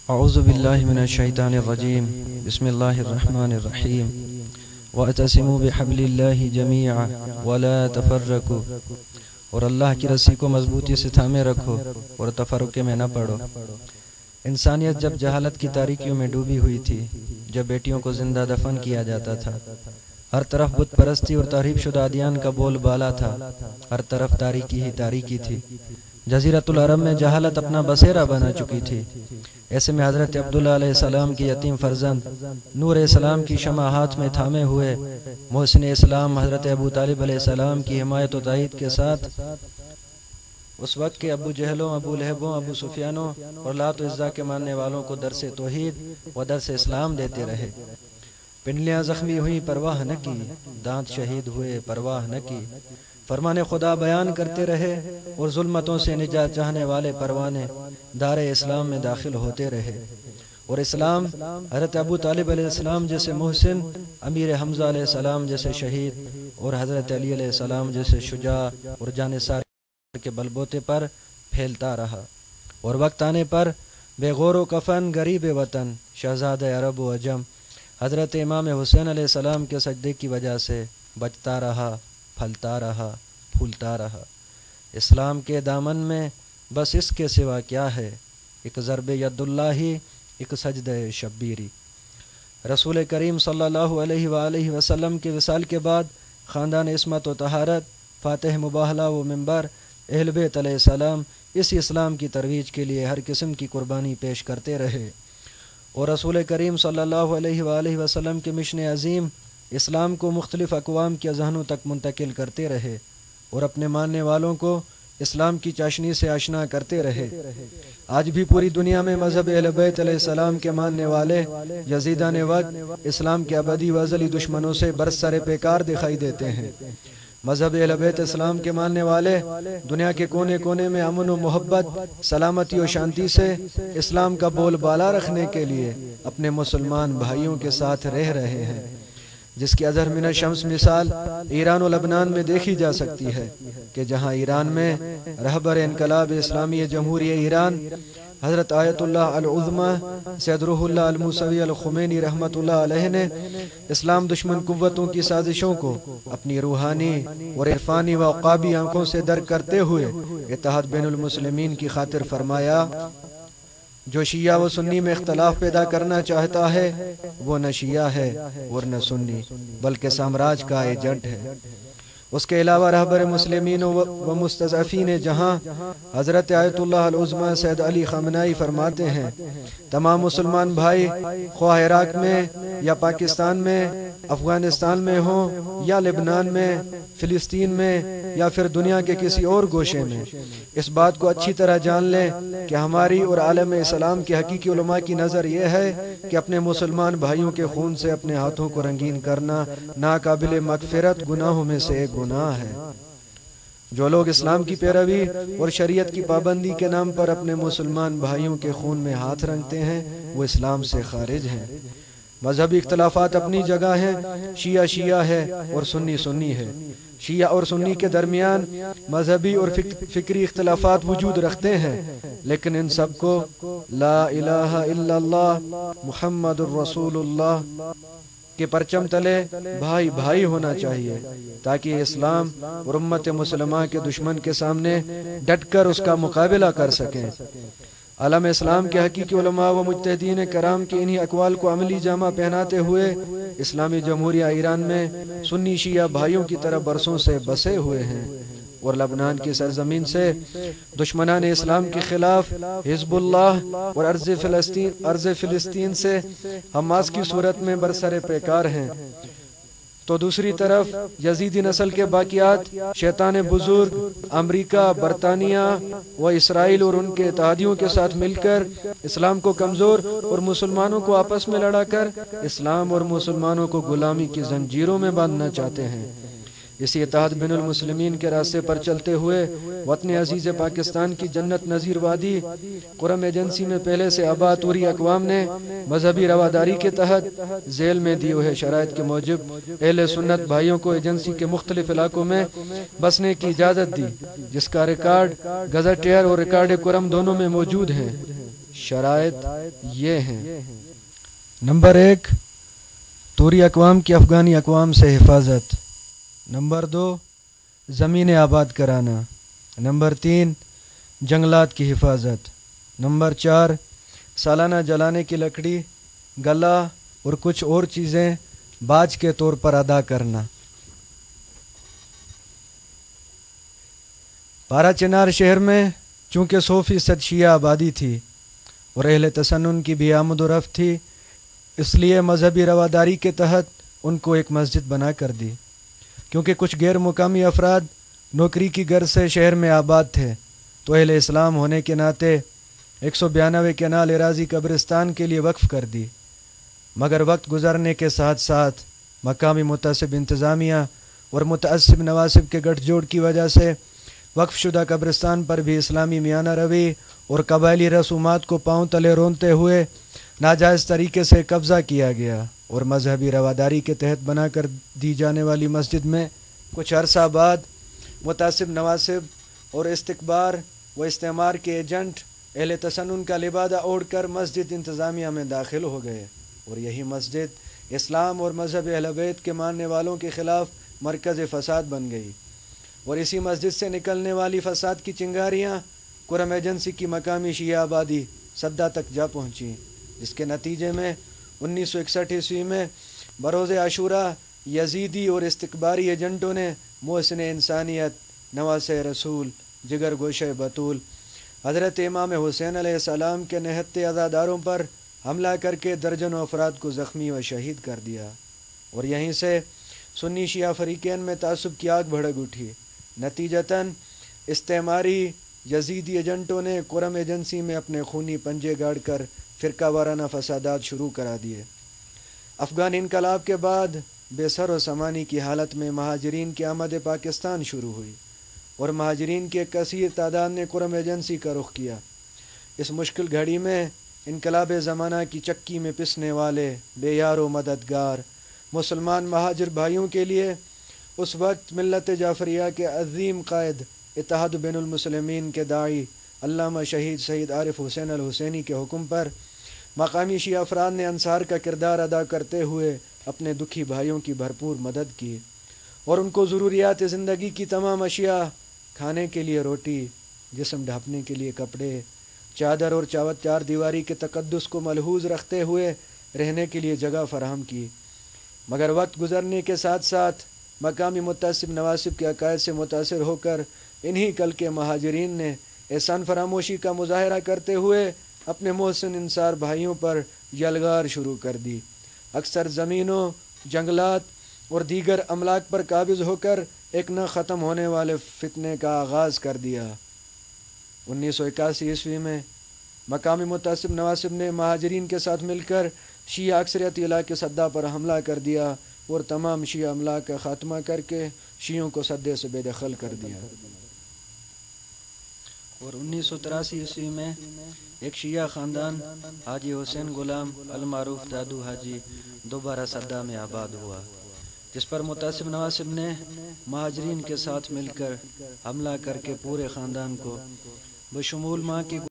اعوذ باللہ من الشیطان الرجیم بسم اللہ الرحمن الرحیم وَاعْتَصِمُوا بِحَبْلِ اللَّهِ جَمِيعًا وَلَا تَفَرَّقُوا، اور اللہ کی رسی کو مضبوطی سے تھامے رکھو اور تفرقے میں نہ پڑو۔ انسانیت جب جہالت کی تاریکیوں میں ڈوبی ہوئی تھی، جب بیٹیوں کو زندہ دفن کیا جاتا تھا، ہر طرف بت پرستی اور تحریف شدہ ادیان کا بول بالا تھا، ہر طرف تاریکی ہی تاریکی تھی، جزیرۃ العرب میں جہالت اپنا بسیرا بنا چکی تھی۔ ایسے میں حضرت عبداللہ علیہ السلام کی یتیم فرزند نور علیہ السلام کی شمع ہاتھ میں تھامے ہوئے محسن اسلام حضرت ابو طالب علیہ السلام کی حمایت و تائید کے ساتھ اس وقت کے ابو جہلوں، ابو لہبوں، ابو سفیانوں اور لات و عزا کے ماننے والوں کو درس توحید و درس اسلام دیتے رہے۔ پنڈلیاں زخمی ہوئی پرواہ نہ کی، دانت شہید ہوئے پرواہ نہ کی، فرمان خدا بیان کرتے رہے اور ظلمتوں سے نجات چاہنے والے پروانے دار اسلام میں داخل ہوتے رہے۔ اور اسلام حضرت ابو طالب علیہ السلام جیسے محسن، امیر حمزہ علیہ السلام جیسے شہید اور حضرت علی علیہ السلام جیسے شجاع اور جانثار کے بلبوتے پر پھیلتا رہا، اور وقت آنے پر بے غور و کفن غریب وطن شہزادہ عرب و عجم حضرت امام حسین علیہ السلام کے سجدے کی وجہ سے بچتا رہا، پھلتا رہا، پھولتا رہا۔ اسلام کے دامن میں بس اس کے سوا کیا ہے، ایک ضرب ید اللہ ہی، ایک سجدہ شبیری۔ رسول کریم صلی اللہ علیہ وآلہ وسلم کے وصال کے بعد خاندان عصمت و طہارت، فاتح مباہلہ و منبر اہل بیت علیہ السلام اس اسلام کی ترویج کے لیے ہر قسم کی قربانی پیش کرتے رہے، اور رسول کریم صلی اللہ علیہ وآلہ وسلم کے مشن عظیم اسلام کو مختلف اقوام کے ذہنوں تک منتقل کرتے رہے، اور اپنے ماننے والوں کو اسلام کی چاشنی سے آشنا کرتے رہے۔ آج بھی پوری دنیا میں مذہب اہل بیت علیہ السلام کے ماننے والے یزیدان وقت اسلام کے ابدی و ازلی دشمنوں سے برسر پیکار دکھائی دیتے ہیں۔ مذہب اہل بیت اسلام کے ماننے والے دنیا کے کونے کونے میں امن و محبت، سلامتی و شانتی سے اسلام کا بول بالا رکھنے کے لیے اپنے مسلمان بھائیوں کے ساتھ رہ رہے ہیں، جس کی اظہر من الشمس مثال ایران و لبنان میں دیکھی جا سکتی ہے کہ جہاں ایران میں رہبر انقلاب اسلامی جمہوریہ ایران حضرت آیت اللہ العظمی سید روح اللہ الموسوی الخمینی رحمۃ اللہ علیہ نے اسلام دشمن قوتوں کی سازشوں کو اپنی روحانی اور عرفانی و عقابی آنکھوں سے درک کرتے ہوئے اتحاد بین المسلمین کی خاطر فرمایا، جو شیعہ و سنی میں اختلاف پیدا کرنا چاہتا ہے وہ نہ شیعہ ہے اور نہ سنی بلکہ سامراج کا ایجنٹ ہے۔ اس کے علاوہ رہبر مسلمین و مستضعفین جہاں حضرت آیت اللہ العظمی سید علی خامنائی فرماتے ہیں، تمام مسلمان بھائی خواہ عراق میں یا پاکستان میں، افغانستان میں ہوں یا لبنان میں، فلسطین میں یا پھر دنیا کے کسی اور گوشے میں، اس بات کو اچھی طرح جان لیں کہ ہماری اور عالم اسلام کے حقیقی علماء کی نظر یہ ہے کہ اپنے مسلمان بھائیوں کے خون سے اپنے ہاتھوں کو رنگین کرنا ناقابل مغفرت گناہوں میں سے ایک گناہ ہے۔ جو لوگ اسلام کی پیروی اور شریعت کی پابندی کے نام پر اپنے مسلمان بھائیوں کے خون میں ہاتھ رنگتے ہیں وہ اسلام سے خارج ہیں۔ مذہبی اختلافات اپنی جگہ ہیں، شیعہ شیعہ ہے اور سنی سنی ہے، شیعہ اور سنی کے درمیان مذہبی اور فکری اختلافات وجود رکھتے ہیں، لیکن ان سب کو لا الہ الا اللہ محمد الرسول اللہ کے پرچم تلے بھائی بھائی ہونا چاہیے، تاکہ اسلام اور امت مسلمہ کے دشمن کے سامنے ڈٹ کر اس کا مقابلہ کر سکیں۔ عالم اسلام کے حقیقی علماء و مجتہدین کرام کے انہی اقوال کو عملی جامہ پہناتے ہوئے اسلامی جمہوریہ ایران میں سنی شیعہ بھائیوں کی طرح برسوں سے بسے ہوئے ہیں، اور لبنان کی سرزمین سے دشمنان اسلام کے خلاف حزب اللہ اور ارض فلسطین سے حماس کی صورت میں برسر پیکار ہیں، تو دوسری طرف یزیدی نسل کے باقیات شیطان بزرگ امریکہ، برطانیہ و اسرائیل اور ان کے اتحادیوں کے ساتھ مل کر اسلام کو کمزور اور مسلمانوں کو آپس میں لڑا کر اسلام اور مسلمانوں کو غلامی کی زنجیروں میں باندھنا چاہتے ہیں۔ اسی اتحاد بین المسلمین کے راستے پر چلتے ہوئے وطن عزیز پاکستان کی جنت نظیر وادی قرم ایجنسی میں پہلے سے آباد توری اقوام نے مذہبی رواداری کے تحت ذیل میں دیے ہوئے شرائط کے موجب اہل سنت بھائیوں کو ایجنسی کے مختلف علاقوں میں بسنے کی اجازت دی، جس کا ریکارڈ گزٹ ایئر اور ریکارڈ قرم دونوں میں موجود ہیں۔ شرائط یہ ہیں: نمبر 1، توری اقوام کی افغانی اقوام سے حفاظت۔ نمبر 2، زمین آباد کرانا۔ نمبر 3، جنگلات کی حفاظت۔ نمبر 4، سالانہ جلانے کی لکڑی، گلا اور کچھ اور چیزیں باج کے طور پر ادا کرنا۔ پارا چنار شہر میں چونکہ 100% شیعہ آبادی تھی اور اہل تسنن کی بھی آمد و رفت تھی، اس لیے مذہبی رواداری کے تحت ان کو ایک مسجد بنا کر دی۔ کیونکہ کچھ غیر مقامی افراد نوکری کی غرض سے شہر میں آباد تھے تو اہل اسلام ہونے کے ناطے 192 کنال اراضی قبرستان کے لیے وقف کر دی، مگر وقت گزرنے کے ساتھ ساتھ مقامی متعصب انتظامیہ اور متعصب نواسب کے گٹھ جوڑ کی وجہ سے وقف شدہ قبرستان پر بھی اسلامی میانہ روی اور قبائلی رسومات کو پاؤں تلے رونتے ہوئے ناجائز طریقے سے قبضہ کیا گیا، اور مذہبی رواداری کے تحت بنا کر دی جانے والی مسجد میں کچھ عرصہ بعد متعصب نواسب اور استکبار و استعمار کے ایجنٹ اہل تسنن کا لبادہ اوڑھ کر مسجد انتظامیہ میں داخل ہو گئے، اور یہی مسجد اسلام اور مذہب اہل بیت کے ماننے والوں کے خلاف مرکز فساد بن گئی، اور اسی مسجد سے نکلنے والی فساد کی چنگاریاں کرم ایجنسی کی مقامی شیعہ آبادی صدہ تک جا پہنچیں، جس کے نتیجے میں 1961 عیسوی میں بروز عاشوراء یزیدی اور استکباری ایجنٹوں نے محسن انسانیت، نواس رسول، جگر گوشہ بطول، حضرت امام حسین علیہ السلام کے نہتے عزاداروں پر حملہ کر کے درجنوں افراد کو زخمی و شہید کر دیا، اور یہیں سے سنی شیعہ فریقین میں تعصب کی آگ بھڑک اٹھی۔ نتیجتاً استعماری یزیدی ایجنٹوں نے کرم ایجنسی میں اپنے خونی پنجے گاڑ کر فرقہ وارانہ فسادات شروع کرا دیے۔ افغان انقلاب کے بعد بے سر و سامانی کی حالت میں مہاجرین کی آمد پاکستان شروع ہوئی، اور مہاجرین کی ایک کثیر تعداد نے کرم ایجنسی کا رخ کیا۔ اس مشکل گھڑی میں انقلاب زمانہ کی چکی میں پسنے والے بے یار و مددگار مسلمان مہاجر بھائیوں کے لیے اس وقت ملت جعفریہ کے عظیم قائد، اتحاد بین المسلمین کے داعی علامہ شہید سید عارف حسین الحسینی کے حکم پر مقامی شیعہ افراد نے انصار کا کردار ادا کرتے ہوئے اپنے دکھی بھائیوں کی بھرپور مدد کی، اور ان کو ضروریات زندگی کی تمام اشیاء، کھانے کے لیے روٹی، جسم ڈھانپنے کے لیے کپڑے، چادر اور چار دیواری کے تقدس کو ملحوظ رکھتے ہوئے رہنے کے لیے جگہ فراہم کی۔ مگر وقت گزرنے کے ساتھ ساتھ مقامی متعصب نواسب کے عقائد سے متاثر ہو کر انہی کل کے مہاجرین نے احسان فراموشی کا مظاہرہ کرتے ہوئے اپنے محسن انصار بھائیوں پر یلغار شروع کر دی، اکثر زمینوں، جنگلات اور دیگر املاک پر قابض ہو کر ایک نہ ختم ہونے والے فتنے کا آغاز کر دیا۔ 1981 عیسوی میں مقامی متعصب نواسب نے مہاجرین کے ساتھ مل کر شیعہ اکثریتی علاقے صدہ پر حملہ کر دیا اور تمام شیعہ املاک کا خاتمہ کر کے شیعوں کو صدے سے بے دخل کر دیا۔ اور 1983 عیسوی میں ایک شیعہ خاندان حاجی حسین غلام المعروف دادو حاجی دوبارہ صدہ میں آباد ہوا، جس پر متعصب نواسب نے مہاجرین کے ساتھ مل کر حملہ کر کے پورے خاندان کو بشمول ماں کی